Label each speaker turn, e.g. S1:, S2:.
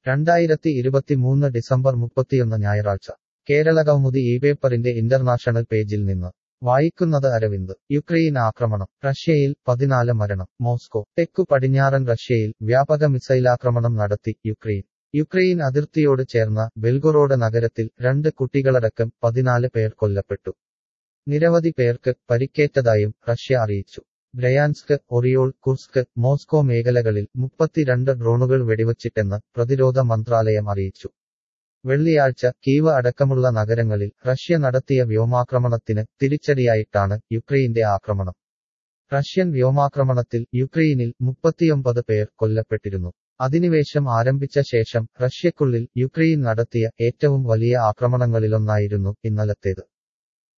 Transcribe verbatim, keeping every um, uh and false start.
S1: രണ്ടായിരത്തി ഇരുപത്തിമൂന്ന് ഡിസംബർ മുപ്പത്തിയൊന്ന് ഞായറാഴ്ച കേരള കൗമുദി ഈ പേപ്പറിന്റെ ഇന്റർനാഷണൽ പേജിൽ നിന്ന് വായിക്കുന്നത് അരവിന്ദ്. യുക്രെയിൻ ആക്രമണം. റഷ്യയിൽ പതിനാല് മരണം. മോസ്കോ. തെക്കു പടിഞ്ഞാറൻ റഷ്യയിൽ വ്യാപക മിസൈലാക്രമണം നടത്തി യുക്രെയിൻ. യുക്രെയിൻ അതിർത്തിയോട് ചേർന്ന ബെൽഗൊറോഡ് നഗരത്തിൽ രണ്ട് കുട്ടികളടക്കം പതിനാല് പേർ കൊല്ലപ്പെട്ടു. നിരവധി പേർക്ക് പരിക്കേറ്റതായും റഷ്യ അറിയിച്ചു. ബ്രയാൻസ്ക്, ഒറിയോൾ, കുർസ്ക്, മോസ്കോ മേഖലകളിൽ മുപ്പത്തിരണ്ട് ഡ്രോണുകൾ വെടിവച്ചിട്ടെന്ന് പ്രതിരോധ മന്ത്രാലയം അറിയിച്ചു. വെള്ളിയാഴ്ച കീവ് അടക്കമുള്ള നഗരങ്ങളിൽ റഷ്യ നടത്തിയ വ്യോമാക്രമണത്തിന് തിരിച്ചടിയായിട്ടാണ് യുക്രെയിന്റെ ആക്രമണം. റഷ്യൻ വ്യോമാക്രമണത്തിൽ യുക്രെയിനിൽ മുപ്പത്തിയൊമ്പത് പേർ കൊല്ലപ്പെട്ടിരുന്നു. അധിനിവേശം ആരംഭിച്ച ശേഷം റഷ്യക്കുള്ളിൽ യുക്രെയിൻ നടത്തിയ ഏറ്റവും വലിയ ആക്രമണങ്ങളിലൊന്നായിരുന്നു ഇന്നലത്തേത്.